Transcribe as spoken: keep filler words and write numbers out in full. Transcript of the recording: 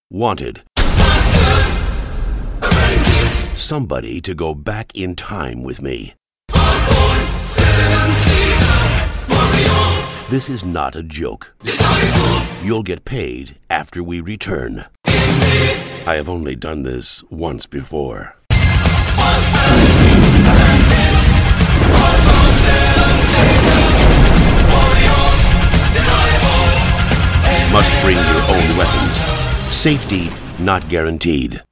Wanted. Somebody to go back in time with me. This is not a joke. You'll get paid after we return. I have only done this once before. Must bring your own weapons. Safety not guaranteed.